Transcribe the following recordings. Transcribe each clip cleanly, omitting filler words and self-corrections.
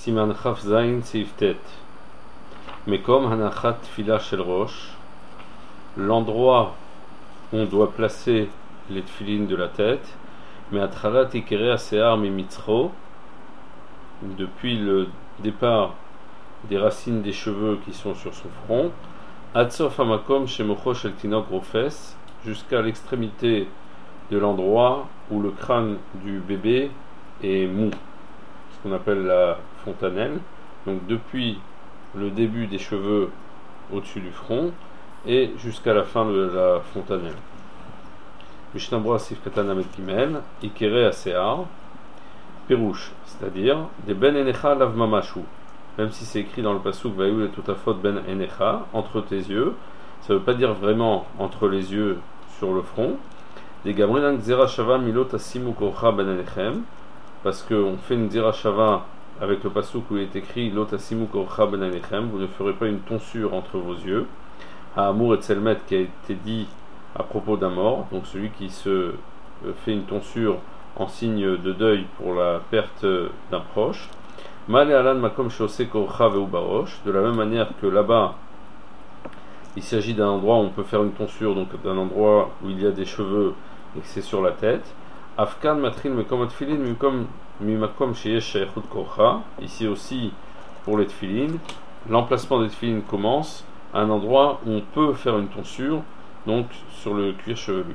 Siman Chaf Zain Seiftet. Mais comme Hanachat Tfila Shel Rosh, l'endroit où on doit placer les tfilines de la tête, mais Atralat Ikere Asear Mimitzro, depuis le départ des racines des cheveux qui sont sur son front, Adsof Hamakom Shemocho Shel Tinok Rofes, jusqu'à l'extrémité de l'endroit où le crâne du bébé est mou, ce qu'on appelle la fontanelle. Donc depuis le début des cheveux au-dessus du front et jusqu'à la fin de la fontanelle. Mishnabra Sif Katan Amet Gimel, Ikere Asear, Perouche, c'est-à-dire des Ben Enecha Lav Mamashu. Même si c'est écrit dans le pasuk Vayou et Tutafot Ben Enecha, entre tes yeux, ça ne veut pas dire vraiment entre les yeux sur le front. Des Gamrinan Gzera Shava Milot Asimu Korcha Ben Enechem, parce qu'on fait une Gzera Shava avec le pasuk où il est écrit Lot Asimu Korcha Ben Enechem, vous ne ferez pas une tonsure entre vos yeux. Ha'amur et Tselmet, qui a été dit à propos d'un mort, donc celui qui se fait une tonsure en signe de deuil pour la perte d'un proche. Mal et Alan Makom Shose Korcha Veu Barosh, de la même manière que là-bas, il s'agit d'un endroit où on peut faire une tonsure, donc d'un endroit où il y a des cheveux et que c'est sur la tête. Afkan Matrin Mekom Tfilin Mimakom Sheyesh Shaychut Korcha, ici aussi pour les tfilin, l'emplacement des tfilin commence à un endroit où on peut faire une tonsure, donc sur le cuir chevelu.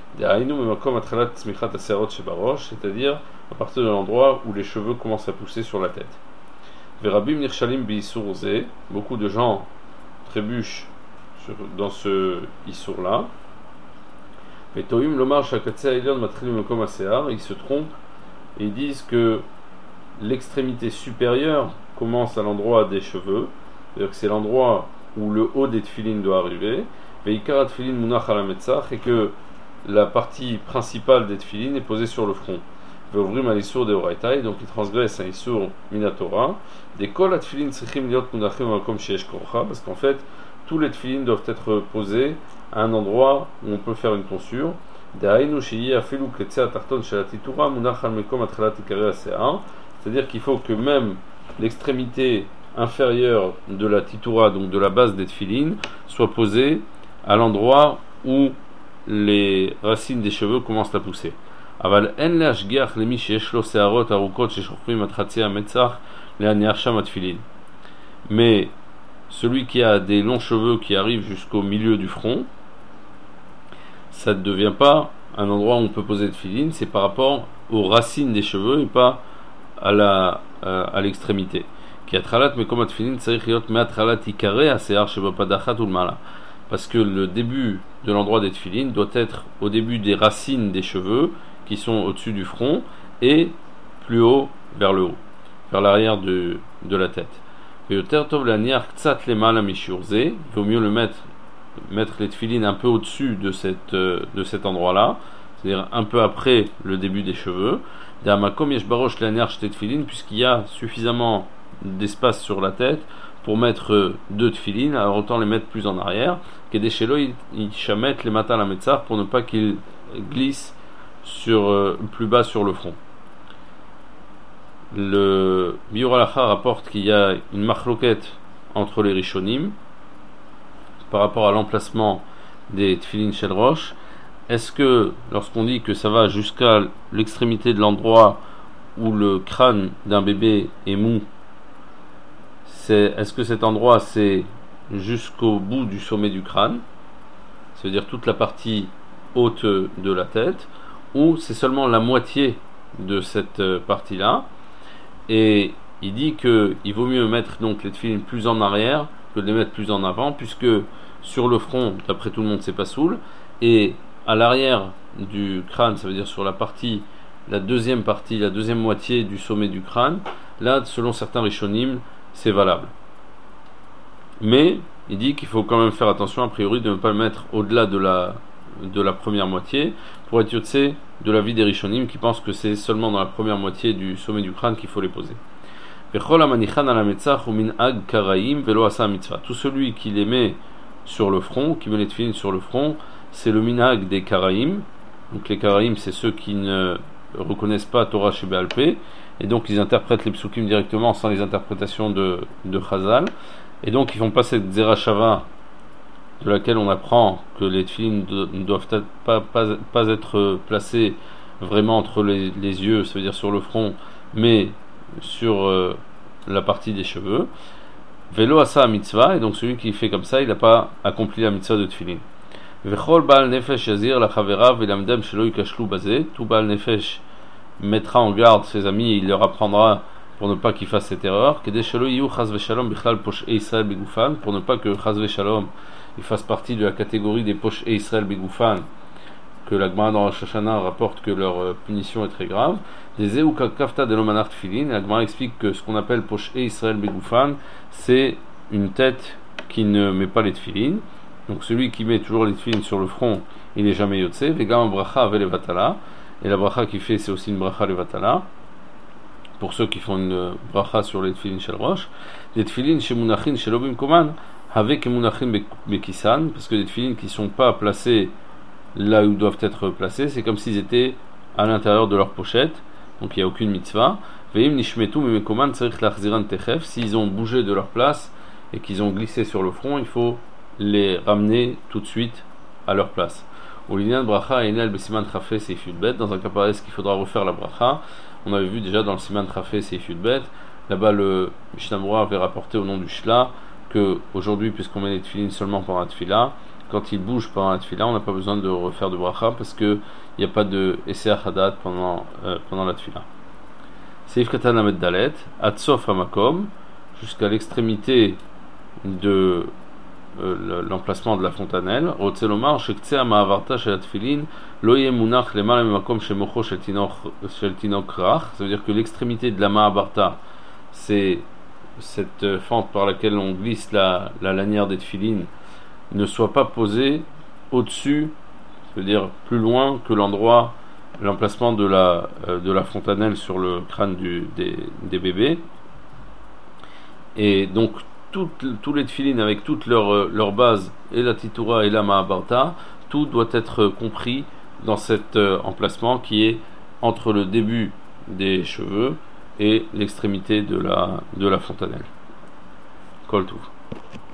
C'est-à-dire à partir de l'endroit où les cheveux commencent à pousser sur la tête. Beaucoup de gens trébuchent dans ce issour là. Ils se trompent et ils disent que l'extrémité supérieure commence à l'endroit des cheveux, c'est-à-dire que c'est l'endroit où le haut des tfilines doit arriver, et que la partie principale des tfilines est posée sur le front. Donc il transgresse un issour minatora. Des kol tfilin sechim liot munachim makom sheyesh korcha, parce qu'en fait tous les tfilin doivent être posés à un endroit où on peut faire une tonsure. C'est-à-dire qu'il faut que même l'extrémité inférieure de la titura, donc de la base des tfilin, soit posée à l'endroit où les racines des cheveux commencent à pousser. Mais celui qui a des longs cheveux qui arrivent jusqu'au milieu du front, ça ne devient pas un endroit où on peut poser de filine, c'est par rapport aux racines des cheveux et pas à l'extrémité. Parce que le début de l'endroit des tfilines doit être au début des racines des cheveux qui sont au-dessus du front et plus haut vers le haut, vers l'arrière de la tête. Il vaut mieux le mettre les tfilines un peu au-dessus de cet endroit-là, c'est-à-dire un peu après le début des cheveux, puisqu'il y a suffisamment d'espace sur la tête pour mettre deux tfilines, alors autant les mettre plus en arrière, pour ne pas qu'ils glissent plus bas sur le front. Le Biur Halacha rapporte qu'il y a une machloket entre les Rishonim par rapport à l'emplacement des tfilin shel rosh. Est-ce que lorsqu'on dit que ça va jusqu'à l'extrémité de l'endroit où le crâne d'un bébé est mou, est-ce que cet endroit c'est jusqu'au bout du sommet du crâne, ça veut dire toute la partie haute de la tête, ou c'est seulement la moitié de cette partie-là? Et il dit qu'il vaut mieux mettre donc les tfilin plus en arrière que de les mettre plus en avant, puisque sur le front, d'après tout le monde, c'est pas soul, et à l'arrière du crâne, ça veut dire sur la deuxième moitié du sommet du crâne, là, selon certains rishonim, c'est valable. Mais il dit qu'il faut quand même faire attention, a priori, de ne pas le mettre au-delà de la première moitié, pour être yotse de l'avis des rishonim qui pensent que c'est seulement dans la première moitié du sommet du crâne qu'il faut les poser. Tout celui qui les met sur le front, qui met les tfilin sur le front, c'est le minhag des karaïm. Donc les karaïm, c'est ceux qui ne reconnaissent pas Torah chez Béalpé et donc ils interprètent les psukim directement sans les interprétations de Chazal, et donc ils font pas cette Zerachava de laquelle on apprend que les tefilines ne doivent pas être placés vraiment entre les yeux, ça veut dire sur le front, mais sur la partie des cheveux. Velo asa mitzvah, et donc celui qui fait comme ça, il n'a pas accompli la mitzvah de tefilin. Vechol baal nefesh yazir la chavera velamdem shelo yikashlu bazé. Tout baal nefesh mettra en garde ses amis et il leur apprendra pour ne pas qu'ils fassent cette erreur. Kedei shelo yiyu chaz veshalom bichlal posh e Israël begufan, pour ne pas que chaz veshalom il fasse partie de la catégorie des posh e Israël begufan, que la Gemara dans Rosh Hashanah rapporte que leur punition est très grave. Des Eou Kafta de l'Omanar Tfilin, la Gemara explique que ce qu'on appelle poche et Israël Begoufan, c'est une tête qui ne met pas les tfilin. Donc celui qui met toujours les tfilin sur le front, il n'est jamais yotse. Vegam bracha ave levatala, et la bracha qui fait, c'est aussi une bracha levatala. Pour ceux qui font une bracha sur les tfilin shel rosh, les tfilin chez munachin chez lobim koman, avec munachin bekisan, parce que les tfilin qui ne sont pas placés là où ils doivent être placés, c'est comme s'ils étaient à l'intérieur de leur pochette, donc il n'y a aucune mitzvah. Veim nishmetu memekoman tzarich lachziran techef, s'ils ont bougé de leur place et qu'ils ont glissé sur le front, il faut les ramener tout de suite à leur place. Ulinyan bracha enel besiman chafé seif yudbet, dans un cas pareil, est-ce qu'il faudra refaire la bracha? On avait vu déjà dans le siman chafé seif yudbet, là-bas le Mishnah Berurah avait rapporté au nom du Shla que aujourd'hui, puisqu'on met les tefilin seulement pendant la tefila, quand il bouge pendant la tefila, on n'a pas besoin de refaire de bracha parce qu'il n'y a pas de Eser Hadat pendant la tefila. Seif Katan Lamed Dalet, Atsof Hamakom, jusqu'à l'extrémité de l'emplacement de la fontanelle. Rotzelomar, Shektseh Ma'avarta Shel Tefilin, Loye Munach Lemal Makom Shemocho Shel Tinok Rach. Ça veut dire que l'extrémité de la Ma'avarta, c'est cette fente par laquelle on glisse la lanière des tefilin, ne soit pas posé au-dessus, c'est-à-dire plus loin que l'emplacement de la fontanelle sur le crâne des bébés. Et donc tous les tefilin avec toute leur base, et la titura et la ma'abarta, tout doit être compris dans cet emplacement qui est entre le début des cheveux et l'extrémité de la fontanelle. Kol Tuv.